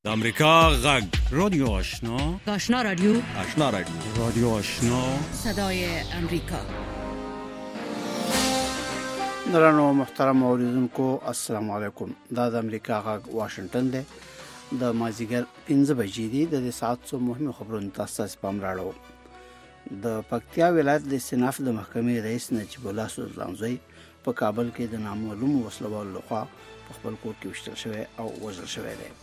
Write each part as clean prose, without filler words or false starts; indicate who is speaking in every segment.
Speaker 1: د امریکا غږ رادیو آشنا
Speaker 2: رادیو
Speaker 1: رادیو آشنا
Speaker 2: صدای امریکا.
Speaker 3: درنو محترم اوریدونکو السلام علیکم. دا د امریکا غږ واشنگټن دی. د مازیګر 15 بجې دی. د ساعت څو مهمه خبرونه تاسو ته پام راړو. د پکتیا ولایت د استیناف د محکمې رئیس نجیب الله سلطانزوی په کابل کې د نامعلوم وسلوال لخوا په خپل کور کې وشتل شوی او وژل شوی دی.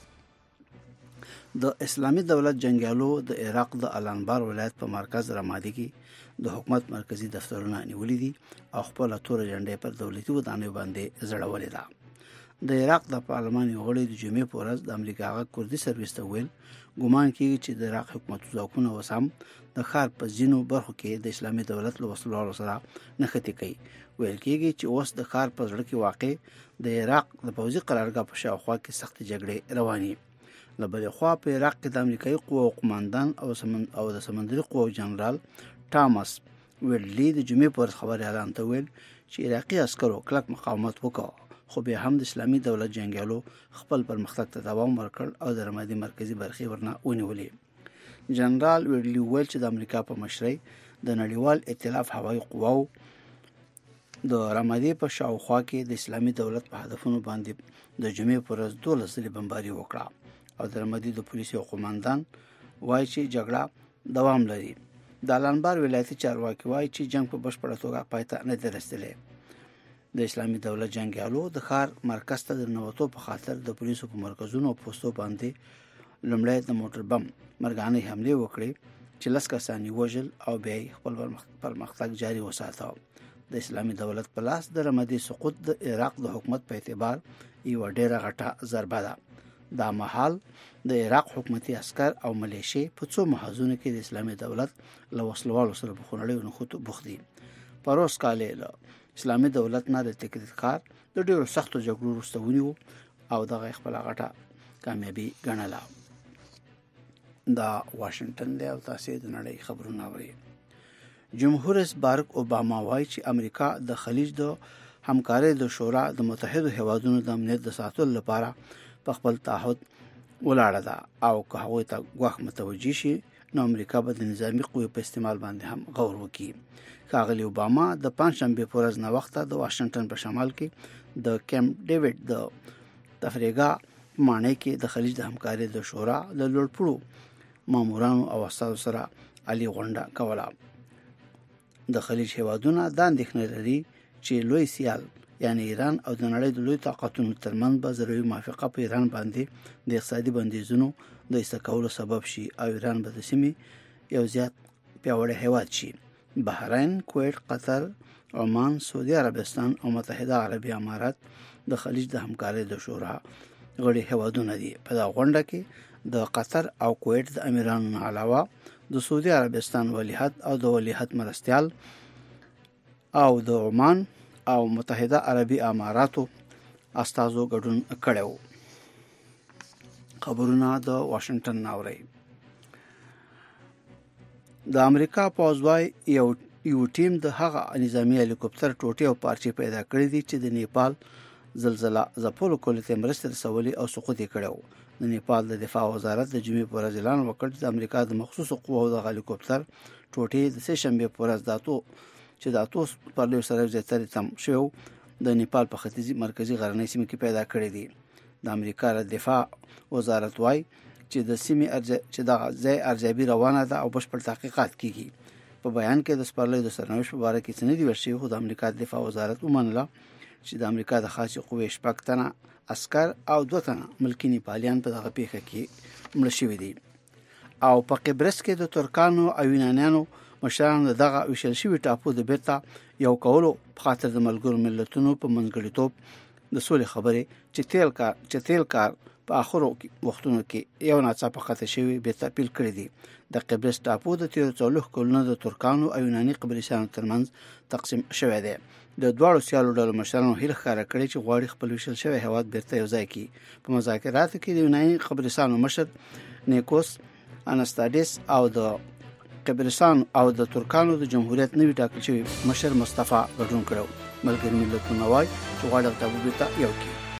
Speaker 3: د اسلامي دولت جنگیالو د عراق د الانبار ولایت په مرکز رمادي کې د حکومت مرکزی دفترونه نیولې دي او خپل تور جنډې پر دولتي ودانیو باندې زړولې ده. د عراق د پارلمان غړي د جمعې په ورځ د امریکا غا کوردي سرویس ته ویل ګومان کیږي چې د عراق حکومت ځواکونه وسام د ښار په ځینو برخو کې د اسلامي دولت له وسلوالو سره نښتې کوي. ویل کیږي چې اوس د ښار په ځړ کې واقع د عراق د پوځي قرارګاه په شاوخوا کې سخت جګړې روانې. لبل خوا په عراق کې د امریکایي قوو قوماندان او د سمندري قوو جنرال تامس ویلي د جمعې پر خبري اعلان ته ویل چې عراقي عسکرو کلک مقاومت وکړ، خو به هم د اسلامي دولت جنگیالو خپل پرمختګ ته دوام ورکړ او د رمادي مرکزی برخې ورنه ونیولې. جنرال ویلي ویل چې د امریکا په مشرۍ د نړیوال ائتلاف هوایي قواو د رمادي په شاوخوا کې د اسلامي دولت په هدفونو باندې د جمعې پر ورځ 12 ځلې بمباري وکړه او د رمادي د پولیسو قوماندان وایي چې جګړه دوام لري. د الانبار ولایتي چارواکي وایي چې جنگ په بشپړه توګه پای ته نه رسیدلی. د اسلامي دولت جنگیالو د ښار مرکز ته د نوټو په خاطر د پولیسو په مرکزونو او پوسټو باندې لومړی د موټر بم مرګانې حمله وکړې چې لس کسان وژل او بیا خپل پرمختګ جاري وساته. د اسلامي دولت په لاس د رمادي سقوط د عراق د حکومت په اعتبار یو ډېره غټه ضربه ده. دا مهال د عراق حکومتي عسكر او ملیشي په څو محاذونو کې د اسلامي دولت له وسلوالو سره په خونړیو نښتو بوخت دي. پروس کاله اسلامي دولت نه د تکرار کار د ډیرو سختو جګړو وروسته ونیو او دغه خپل غټه کامیابی ګڼله. دا واشنگټن دی او تاسو د نړۍ خبرونه اورئ. جمهور رئیس بارک اوباما وایي چې امریکا د خلیج د همکارۍ د شورا د متحده هیوادونو د امنیت د ساتلو لپاره په خپل تعهد ولاړه ده او که هغوی ته غوښ متوجي شي نو امریکا به د نظامی قوې په استعمال باندې هم غور وکړي. ښاغلي اوباما د پنځشنبه په ورځ نه وخته د واشنگټن په شمال کې د کیمپ ډیوډ د تفریګا معنی کې د خلیج د همکارۍ د شورا د لوړپوړو مامورانو او استادو سره علي غونډه کوله. د خلیج هیوادونه د اندېښنې لري چې لوی سیال یعنی ایران او د نړۍ د لوی طاقتونو ترمنځ به ضروري موافقه په ایران باندې د اقتصادي بندیزونو د ایستلو سبب شي او ایران به د سیمې یو زیات پیاوړی هیواد شي. بحرین، کویت، قطر، عمان، سعودي عربستان او متحده عربي امارات د خلیج د همکارۍ د شورا غړي هیوادونه دي. په دا غونډه کې د قطر او کویت د امیرانو علاوه د سعودي عربستان ولیعهد او د ولیعهد مرستیال او د عمان او متحده عربي اماراتو استازو ګډون کړو. خبرونه د واشنگټن ناوړي. د امریکا پوځوي یو ټیم د هغه نظامی هلیکوپټر ټوټې او پارچې پیدا کړې دي چې د نیپال زلزلہ ځپلو کولو ته مرسته رسولي او سقوط یې کړو. د نیپال د دفاع وزارت د جمعې په ورځ اعلان وکړ چې د امریکا د مخصوصو قواو د هلیکوپټر ټوټې د سه شنبه په ورځ چې د اتوس پر لور سره زیاتره تم شو د نیپال په ختیځي مرکزی غرنۍ سیمه کې پیدا کړې دي. د امریکا د دفاع وزارت وايي چې د سیمې چې د ځای ارزیابي روانه ده او بشپړ تحقیقات کیږي. په بیان کې د سپارلې د سرنوشت په اړه کې څه نه دی ورشي. خو د امریکا د دفاع وزارت ومنله چې د امریکا د خاصه قوې شپږ تنه عسكر او 2 تنه ملکی نیپالیان په دغه پیښه کې مړ شوي دي. او په قبرس کې د ترکانو او یونانیانو مشرانو دغه ویشل شوی ټاپو د بیرته یو کولو په خاطر د ملګرو ملتونو په منځګړیتوب د سولې خبرې چې تیل کار په اخرو وختونو کې یو ناڅاپه قطع شوی بیرته پیل کړی دی. د قبرس ټاپو د 13 کلونو د ترکانو او یوناني قبرسانو ترمنځ تقسیم شوی دی. د دواړو سیالو ډلو مشرانو هیله ښکاره کړې چې غواړي خپل ویشل شوی هیواد بیرته یو ځای کړي. په مذاکراتو کې د یوناني قبرسانو مشر نیکوس انستادیس او د قبرستان او د ترکانو د جمهوریت نوی ټاکل شوی مشر مصطفی ګډون کړو. ملګری ملتونه وايي چې غواړي ټاپو بیرته یو کړي.